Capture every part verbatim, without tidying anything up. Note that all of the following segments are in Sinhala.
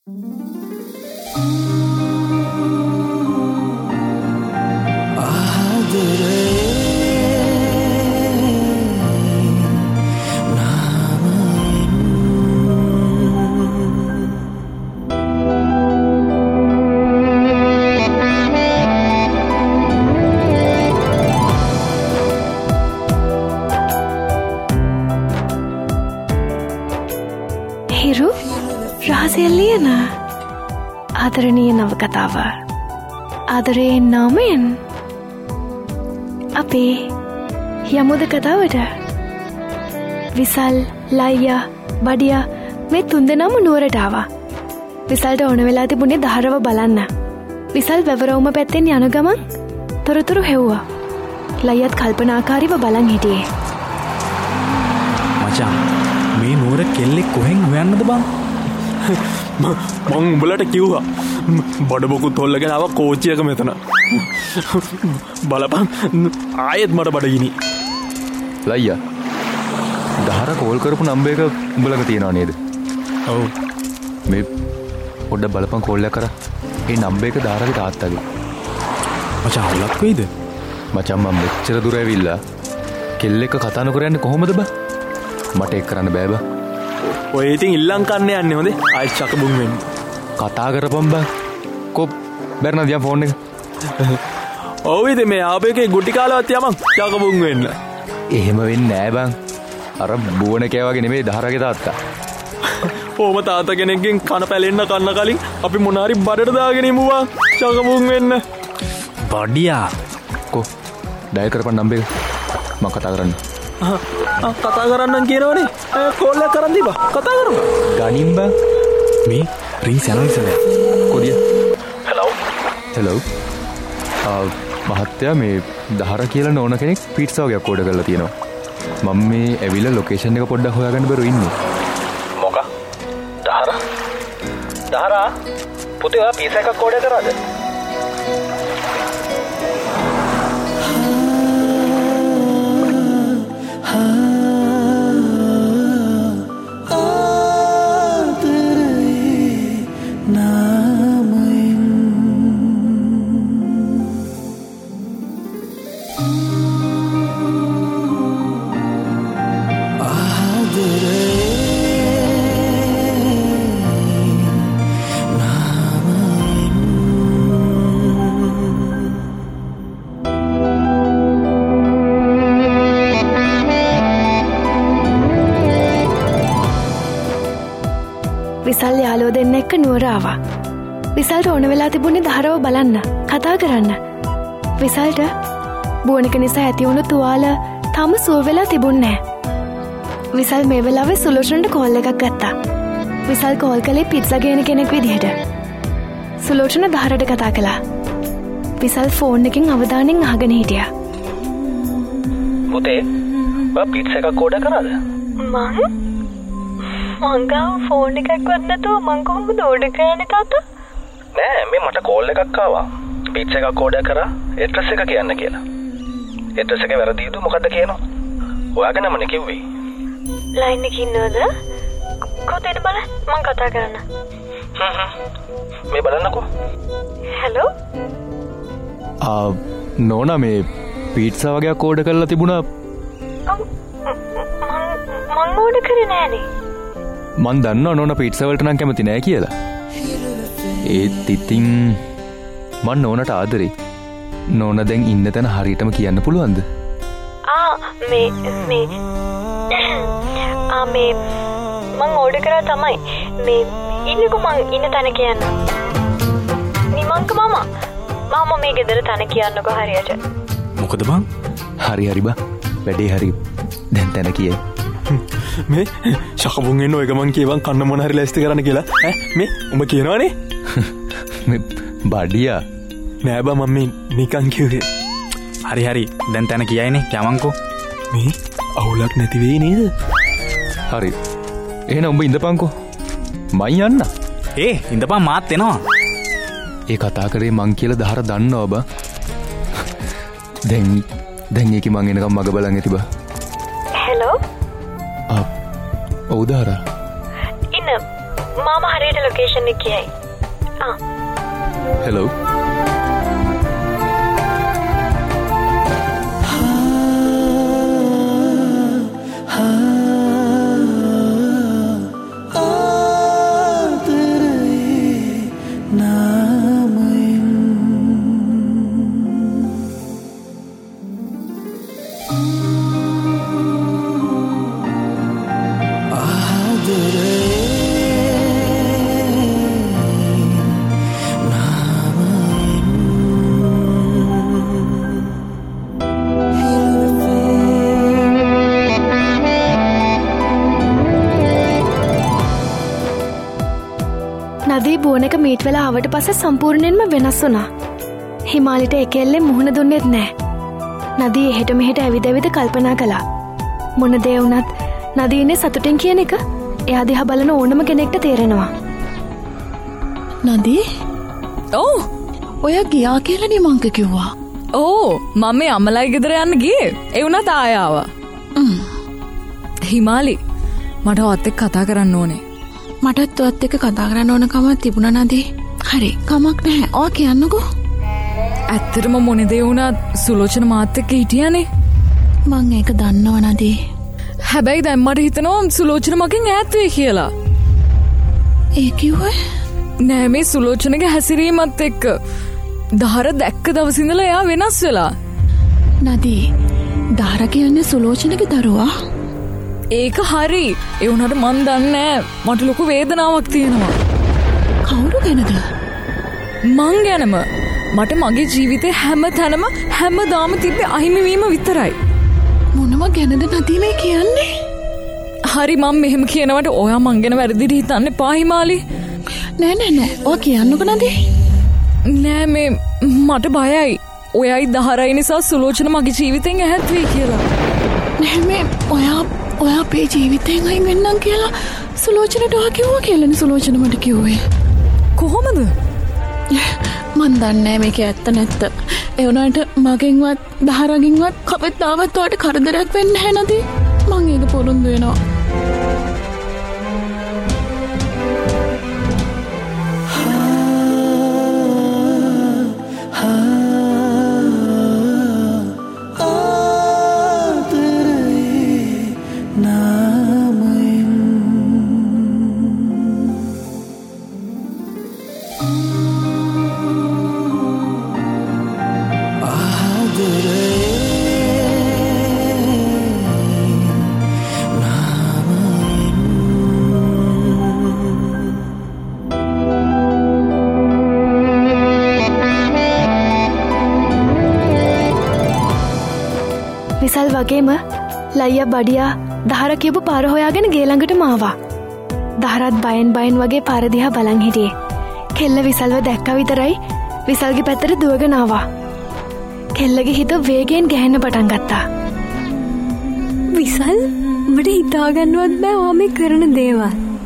රහසෙල්ලියන ආදරණීය නවකතාව ආදරේ නාමයෙන් අපේ යමුද කතාවට විසල් ලයියා බඩියා මේ තුන්දෙනාම නුවරට ආවා. විසල්ට ඕන වෙලා තිබුණේ දහරව බලන්න. විසල් වැවරවුම පැත්තෙන් යන ගමන් තොරතුරු හෙව්වා. ලයියත් කල්පනාකාරීව බලන් හිටියේ. මචං මේ නුවර කෙල්ලෙක් කොහෙන් හොයන්නද බං? මං උඹලට කිව්වා බඩබොකුත් හොල්ලගෙන ආව කෝච්චියක මෙතන. බලපන් ආයෙත් මට බඩගිනි. ලයියා දහර කෝල් කරපු නම්බර් එක උඹලක තියනවා නේද? ඔව්. මේ පොඩ්ඩක් බලපන් කෝල් එක කරා. ඒ නම්බර් එක දහරගේ තාත්තගේ. මචං හොලක් වෙයිද? මචං මම මෙච්චර දුර ඇවිල්ලා කෙල්ලෙක්ව කතා නොකර යන්නේ කොහොමද බා? මට ඒක කරන්න බෑ බා. ඔය ඉතින් ඉල්ලන් කන්න යන්නේ හොඳේ. ආයෙත් චකබුන් වෙන්න. කතා කරපම් බා. කො බැරනා දියා ෆෝන් එක. ඔව් ඉතින් මේ ආපේකේ ගුටි කාලවත් යමන් චකබුන් වෙන්න. එහෙම වෙන්නේ නෑ බං. අර බුවන කෑවාගේ නෙමෙයි දහරගේ තාත්තා. ඕම තාත්තා කෙනෙක්ගෙන් කන පැලෙන්න කන්න කලින් අපි මොනාරි බඩට දාගෙන ඉමු බං චකබුන් වෙන්න. බඩියා කො ඩයල් කරපන් නම්බර් එක. මම කතා කරන්න. ආ කතා කරන්නම් කියනවනේ. කෝල් එක කරන් දීපන්. කතා කරමු. ගනින් බං. මේ රින් සැනල්සනේ. කොදිය? හෙලෝ. හෙලෝ. ආ මහත්තයා මේ දහර කියලා නෝන කෙනෙක් පීට්සා වගේක් ඕඩර් කරලා තියෙනවා. මම මේ ඇවිල්ලා ලොකේෂන් එක පොඩ්ඩක් හොයාගන්න බැරුව ඉන්නේ. මොකක්? දහර? දහරා පුතේ ඔයා පීසා එකක් ඕඩර් කරාද? විසල් යාළුවෝ දෙන්න එක්ක නුවර ආවා. විසල්ට ඕන වෙලා තිබුණේ දහරව බලන්න, කතා කරන්න. විසල්ට බුවනක නිසා ඇති වුණු තුවාල තාම සුව වෙලා තිබුණේ නැහැ. විසල් මේ වෙලාවේ සුලෝචනට කෝල් එකක් ගත්තා. විසල් කෝල් කළේ පිට්සා ගේන කෙනෙක් විදිහට. සුලෝචන දහරට කතා කළා. විසල් ෆෝන් එකෙන් අවධානයෙන් අහගෙන හිටියා. පුතේ, ඔයා පිට්සා එකක් ඕඩර් කරාද? මං මංගාව ෆෝන් එකක්වත් නැතුව මං කොහොමද ඕඩර් කරන්නේ තාත්තා? නෑ මේ මට කෝල් එකක් ආවා. පීට්සා එකක් ඕඩර් කරා ඇඩ්‍රස් එක කියන්න කියලා. ඇඩ්‍රස් එක වැරදිද මොකද්ද කියනවා? ඔයාගේ නමනේ කිව්වේ. ලයින් එකේ ඉන්නවද? කොතේද බලන්න මං කතා කරන්න. හ්ම් හ්ම්. මේ බලන්නකෝ. හෙලෝ. ආ නෝනා මේ පීට්සා වගේක් ඕඩර් කරලා තිබුණා. මං මං ඕඩර් කරේ නෑනේ. මන් දන්නවා නෝනා පීට්සා වලට නම් කැමති නෑ කියලා. ඒත් ඉතින් මන් නෝනට ආදරේ. නෝනා දැන් ඉන්න තැන හරියටම කියන්න පුළුවන්ද? ආ මේ මේ ආ මේ මං ඕඩර් කරා තමයි. මේ ඉන්නකෝ මං ඉන්න තැන කියන්න. නිමංක මාමා මාමා මේ ගෙදර තැන කියන්නකෝ හරියට. මොකද බං? හරි හරි බා. වැඩේ හරි. දැන් තැන කියයි. මේ ශකබුන් එන්න ඔය ගමන් කියවන් කන්න මොන හරි ලෑස්ති කරන්න කියලා. ඈ මේ උඹ කියනවනේ. මේ බඩියා නෑ බා මම නිකන් කිව්වේ. හරි හරි දැන් තැන කියයිනේ යමන්කෝ. මේ අවුලක් නැති වෙයි නේද? හරි. එහෙනම් උඹ ඉඳපන්කෝ. මං යන්න. ඒ ඉඳපන් මාත් එනවා. ඒ කතා කරේ මං කියලා දහර දන්නවා බා. දැන් දැන් ඒකේ මං එනකම් මග බලන් ඇති බා. හෙලෝ. ආ ඔව් දහර. ඉන්න මාම හරියට ලොකේෂන් එක කියයි. ආ. හෙලෝ. නදී බුවන එක මීට් වෙලා ආවට පස්සේ සම්පූර්ණයෙන්ම වෙනස් වුණා. හිමාලිට එකෙල්ලේ මුහුණ දුන්නෙත් නෑ. නදී එහෙට මෙහෙට ඇවිද ඇවිද කල්පනා කළා. මොන දේ වුණත් නදී ඉන්නේ සතුටින් කියන එක එයා දිහා බලන ඕනම කෙනෙක්ට තේරෙනවා. නදී? ඔව්. ඔය ගියා කියලා නිමංක කිව්වා. ඕ මම මේ අමලයි ගෙදර යන්න ගියේ. ඒ වුණත් ආය ආවා. හිමාලි මට ඔයත් එක්ක කතා කරන්න ඕනේ. මටත් ඔයත් එක්ක කතා කරන්න ඕන කමක් තිබුණා නදී. හරි කමක් නැහැ. ඔය කියන්නකෝ. ඇත්තටම මොන දේ වුණත් සුලෝචන මාත් එක්ක හිටියානේ. මං ඒක දන්නව නදී. හැබැයි දැන් මට හිතෙනවා සුලෝචන මගෙන් ඈත් වෙයි කියලා. ඒ කිව්වේ? නෑ මේ සුලෝචනගේ හැසිරීමත් එක්ක දහර දැක්ක දවසේ ඉඳලා එයා වෙනස් වෙලා. නදී දහර කියන්නේ සුලෝචනගේ දරුවා. ඒක හරි. ඒ වුණාට මන් දන්නේ නෑ. මට ලොකු වේදනාවක් තියෙනවා. කවුරු ගැනද? මං ගැනම. මට මගේ ජීවිතේ හැම තැනම හැමදාම තිබ්බේ අහිමිවීම විතරයි. මොනව ගැනද නදී මේ කියන්නේ? හරි මම මෙහෙම කියනවට ඔයා මං ගැන වැරදිට හිතන්න එපා හිමාලි. නෑ නෑ නෑ. ඔය කියන්නකෝ නදී. නෑ මේ මට බයයි. ඔයයි දහරයි නිසා සුලෝචන මගේ ජීවිතෙන් ඈත් වෙයි කියලා. නෑ මේ ඔයා ඔයා අපේ ජීවිතෙන් අයින් වෙන්නම් කියලා සුලෝචනට ඔයා කිව්වා කියලානේ සුලෝචන මට කිව්වේ. කොහොමද? මන් දන්නේ මේක ඇත්ත නැත්ත. ඒ වුණාට මගෙන්වත් දහරගෙන්වත් කවදාවත් ඔයාට කරදරයක් වෙන්නේ නැහැ නදී. මං ඒක පොරොන්දු වෙනවා. විසල් වගේම ලයියා බඩියා දහර කියපු පාර හොයාගෙන ගේ ළඟටම ආවා. දහරත් බයෙන් බයෙන් වගේ පාර දිහා බලන් හිටියේ. කෙල්ල විසල්ව දැක්කා විතරයි විසල්ගේ පැත්තට දුවගෙන ආවා. කෙල්ලගේ හිත වේගයෙන් ගැහෙන්න පටන් ගත්තා. විසල් මට හිතාගන්නවත් බෑ ඔයා මේ කරන දේවල්.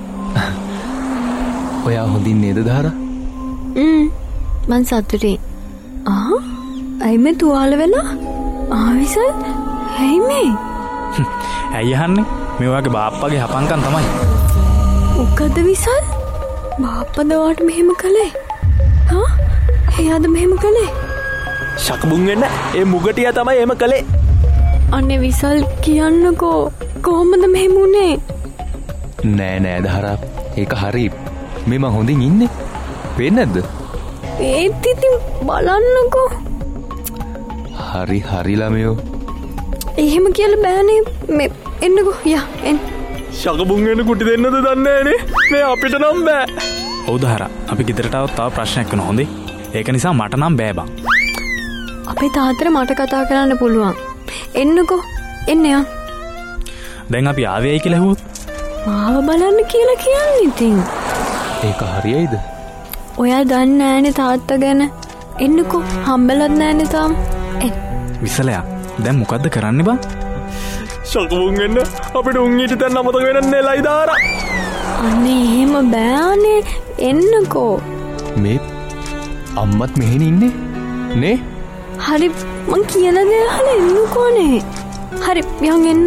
ඔයා හොඳින් නේද දහර? හ්ම් මං සතුටින්. ආ අයි මේ තුවාල වෙලා? ආ විසල් ඇයි මේ? ඇයි අහන්නේ? මේ වගේ බාප්පගේ හපංකම් තමයි. මොකද විසල්? බාප්පද ඔයාට මෙහෙම කළේ? හා? එයාද මෙහෙම කළේ? ශකබුන් වෙන්න ඒ මුගටියා තමයි එහෙම කළේ. අනේ විසල් කියන්නකෝ කොහොමද මෙහෙම වුනේ? නෑ නෑ දහරා ඒක හරි. මේ මං හොඳින් ඉන්නේ. පේන්නේ නැද්ද? ඒත් ඉතින් බලන්නකෝ. හරි හරි ළමයෝ. එහෙම කියලා බෑනේ. මේ එන්නකෝ යා එන්න. ශකබුන් වෙන්න කුටි දෙන්නද දන්නේ නෑනේ. මේ අපිට නම් බෑ. ඔව් දහරා අපි ගෙදරට આવත් තව ප්‍රශ්නයක් වෙනවා හොඳේ. ඒක නිසා මට නම් බෑ බං. අපේ තාත්තට මට කතා කරන්න පුළුවන්. එන්නකෝ එන්න යා. දැන් අපි ආවේයි කියලා හෙව්වොත් මාව බලන්න කියලා කියන්නේ ඉතින්. ඒක හරියයිද? ඔයා දන්නේ නෑනේ තාත්තා ගැන. එන්නකෝ හම්බෙලත් නෑනේ තාම. එන්න. විසලයා දැන් මොකද්ද කරන්නේ බං? ශකබුන් වෙන්න අපිට උන් ඊට දැන් අමතක වෙන්නේ නෑ දහරා. අනේ එහෙම බෑනේ. එන්නකෝ. මේ අම්මත් මෙහෙන ඉන්නේ නේ? හරි මං කියන දේ අහලා එන්නකෝනේ. හරි යන් එන්න.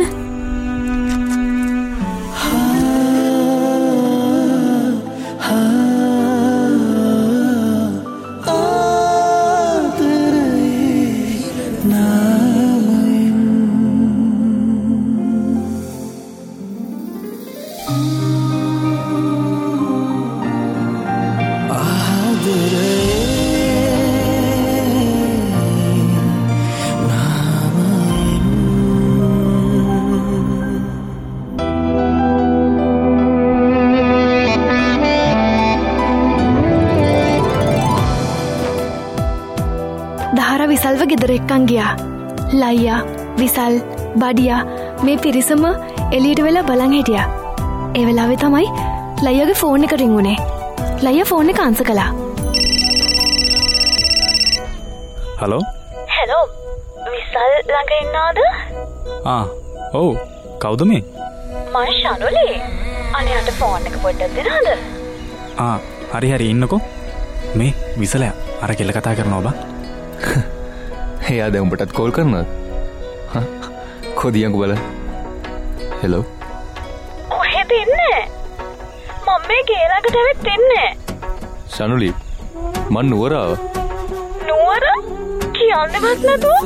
විසල්ව ගෙදර එක්කන් ගියා. ලයියා, විසල්, බඩියා මේ පිරිසම එළියට වෙලා බලන් හිටියා. ඒ වෙලාවේ තමයි ලයියාගේ ෆෝන් එක රින් වුණේ. ලයියා ෆෝන් එක ආන්සර් කළා. හලෝ? හෙලෝ. විසල් ළඟ ඉන්නවද? ආ, ඔව්. කවුද මේ? මම ශනුලි. අනියාට ෆෝන් එක පොඩ්ඩක් දෙන්නද? ආ, හරි හරි ඉන්නකෝ. මේ විසලයා අර කෙල්ල කතා කරනවා බා. එයා දැන් උඹටත් කෝල් කරනවද? හා කොදියන්කෝ බලන්න. හෙලෝ. කොහෙද ඉන්නේ? මම මේ ගේ ළඟට ඇවිත් ඉන්නේ. ශනුලි, මන් නුවර ආවා. නුවර? කියන්නේවත් නැතුව?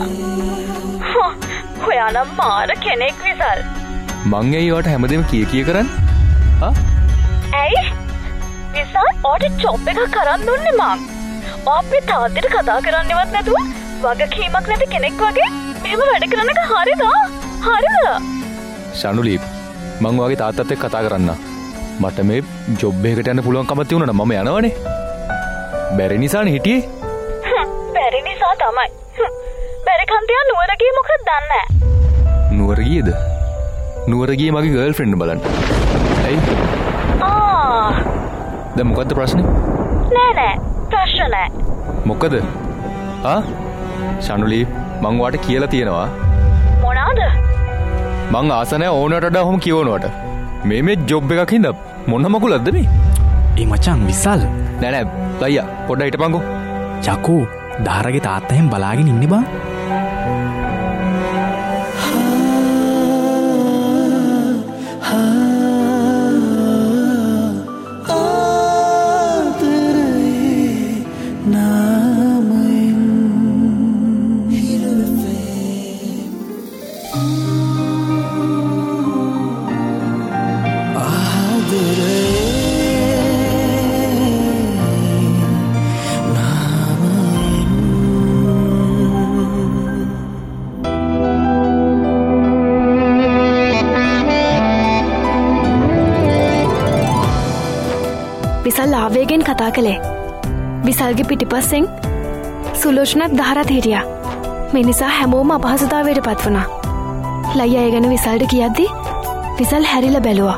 ඔයා නම් මාර කෙනෙක් විසල්. මං ඇයි ඔයාට හැමදේම කිය කිය කරන්නේ? හා? ඇයි? විසල් ඔයාට ජොබ් එකක් කරන් දුන්නේ මං. ඔයා අපේ තාත්තට කතා කරන්නේවත් නැතුව වගකීමක් නැති කෙනෙක් වගේ මෙහෙම වැඩ කරන එක හරිද? හරිද? ශනුලි, මං ඔයාගේ තාත්තත් එක්ක කතා කරන්න. මට මේ ජොබ් එකකට යන්න පුළුවන් කමක් තියුණා නම් මම යනවනේ. බැරි නිසානේ හිටියේ. බැරි නිසා තමයි. බැරි කන්තියා නුවර ගියේ මොකද දන්නේ නැහැ. නුවර ගියේද? නුවර ගියේ මගේ ගර්ල්ෆ්‍රෙන්ඩ් බලන්න. ඇයි? ආ. දැන් මොකද්ද ප්‍රශ්නේ? නෑ නෑ ප්‍රශ්න නෑ. මොකද? ආ? ශනුලි, මං ඔයාට කියලා තියෙනවා. මොනවාද? මං ආස නැහැ ඕනකට වඩා ඔහොම කියවනවට. මේ මේ ජොබ් එකක් හින්දා මොන මකුලක්ද මේ? ඒ මචං විසල්. නෑ නෑ ලයියා පොඩ්ඩක් හිටපන්කෝ. චකෝ දාරගේ තාත්තා එහෙන් බලාගෙන ඉන්නේ බං. විසල් ආවේගෙන් කතා කළේ. විසල්ගේ පිටිපස්සෙන් සුලෝචනත් දහරත් හිටියා. මේ නිසා හැමෝම අපහසුතාවයට පත් වුණා. ලයියා ඒ ගැන විසල්ට කියද්දි විසල් හැරිලා බැලුවා.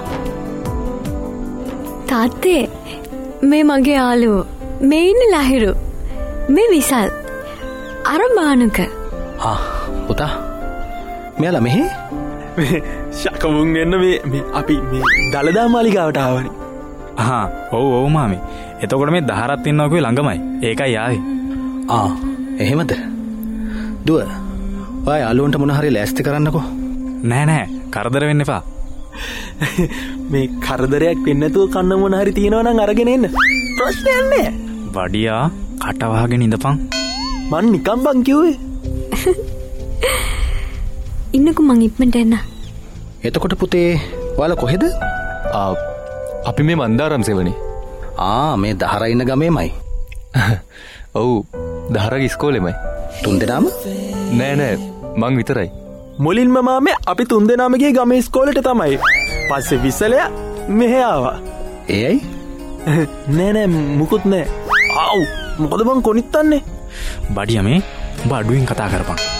තාත්තේ මේ මගේ යාළුවෝ. මේ ඉන්නේ ලහිරු. මේ විසල්. අර මානුක. ආ පුතා. මෙයාලා මෙහි? ශකමුන් එන්න මේ අපි මේ දලදා මාලිගාවට ආවනේ. ආ ඔව් ඔව් මාමි. එතකොට මේ දහරත් ඉන්නවා කිව්වේ ළඟමයි. ඒකයි ආවේ. ආ එහෙමද? දුව. ඔයා යාළුවන්ට මොන හරි ලෑස්ති කරන්නකෝ. නෑ නෑ කරදර වෙන්න එපා. මේ කරදරයක් වෙන්නේ නැතුව කන්න මොන හරි තියනවා නම් අරගෙන එන්න. ප්‍රශ්නයක් නෑ. වඩියා කට වහගෙන ඉඳපන්. මං නිකන් බං කිව්වේ. ඉන්නකෝ මං ඉක්මනට එන්න. එතකොට පුතේ ඔයාලා කොහෙද? ආ අපි මේ මන්දාරම් සෙවනේ. ආ මේ දහර ඉන්න ගමේමයි. ඔව් දහරගේ ඉස්කෝලේමයි. තුන්දෙනාම? නෑ නෑ මං විතරයි. මුලින්ම මාමේ අපි තුන්දෙනාම ගියේ ගමේ ඉස්කෝලේට තමයි. පස්සේ විසලයා මෙහෙ ආවා. ඒයි? නෑ නෑ මුකුත් නෑ. ආව් මොකද බං කොනිත්තන්නේ? බඩියා මේ උඹ අඩුවෙන් කතා කරපන්.